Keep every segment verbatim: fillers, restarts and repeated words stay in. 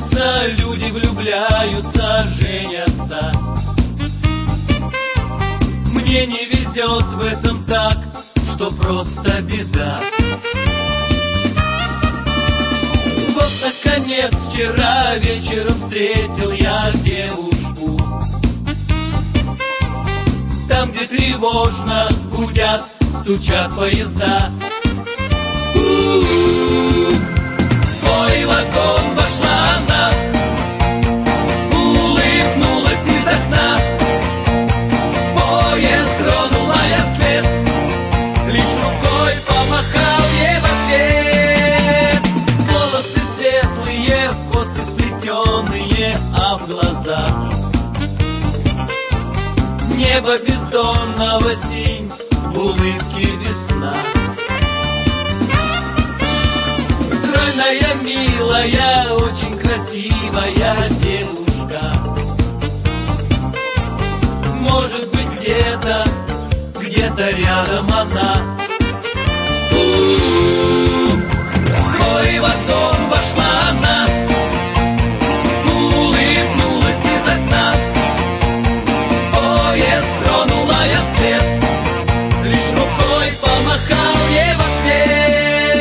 встречаются, люди влюбляются, женятся. Мне не везет в этом так, что просто беда. Вот, наконец, вчера вечером встретил я девушку. Там, где тревожно гудят, стучат поезда. У-у-у. В свой вагон вошла она, улыбнулась из окна. Поезд тронула я вслед, лишь рукой помахал ей в ответ. Волосы светлые, косы сплетенные, а в глазах небо бездонного синь, в улыбке весна. Стройная, милая, очень красивая девушка. Может быть, где-то, где-то рядом она. У-у-у. В свой вагон вошла она, улыбнулась из окна. Поезд тронула я вслед, лишь рукой помахал ей в ответ.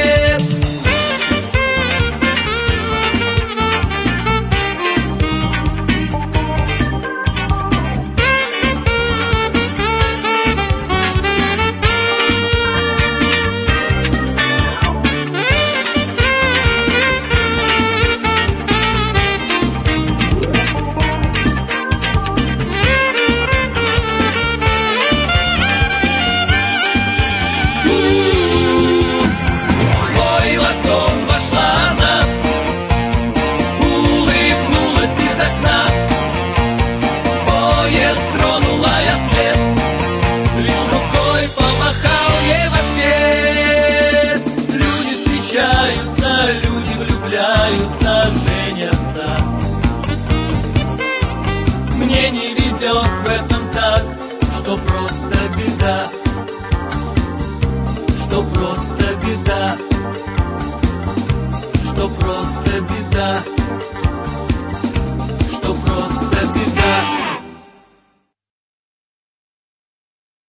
Люди влюбляются, женятся. Мне не везет в этом так, что просто беда, что просто беда, что просто беда.